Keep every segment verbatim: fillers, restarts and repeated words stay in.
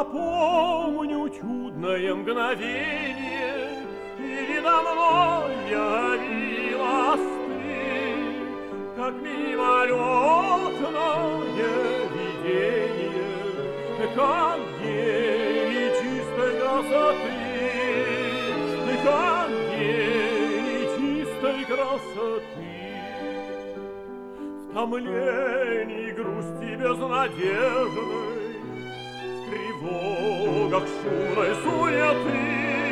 Я помню чудное мгновение, передо мной явилась ты, как мимолетное видение, как гений чистой красоты, как гений чистой красоты. В томлении грусти безнадежной, в тревогах шумной суеты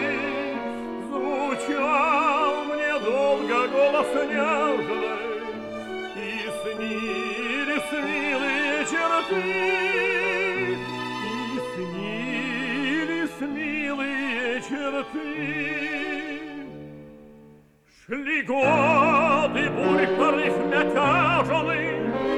звучал мне долго голос нежный, и снились милые черты, и снились милые черты. Шли годы, бурь порыв мятежный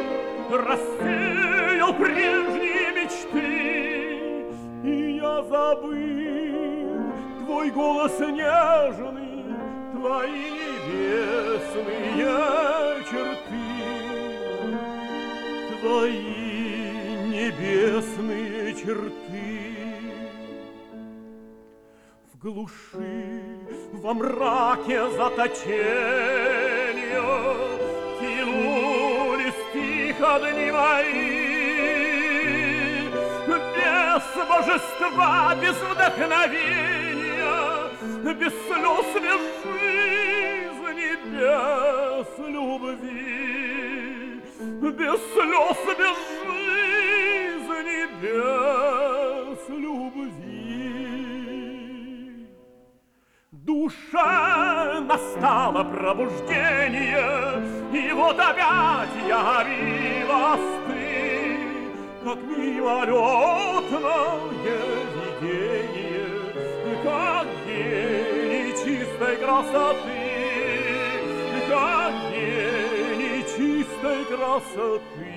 рассеял прежние мечты, и я забыл твой голос нежный, твои небесные черты, твои небесные черты. В глуши, во мраке заточения тянулись тихо дни мои, без божества, без вдохновения, без слез, без жизни, без любви, без слез, без жизни, без любви. Душа настало пробуждение, и вот опять явилась ты, как мимолетное видение, как гений чистой красоты, как гений чистой красоты.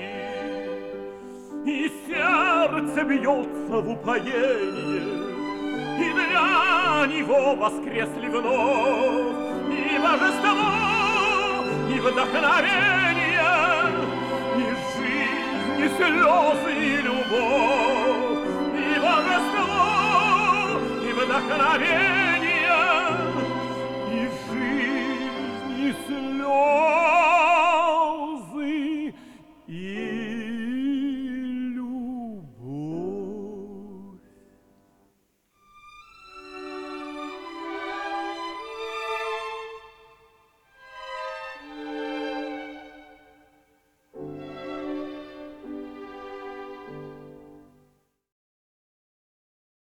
И сердце бьется в упоении, и для него воскресли вновь и божество, и вдохновение, и жизнь, и слезы, и любовь, и божество, и вдохновение.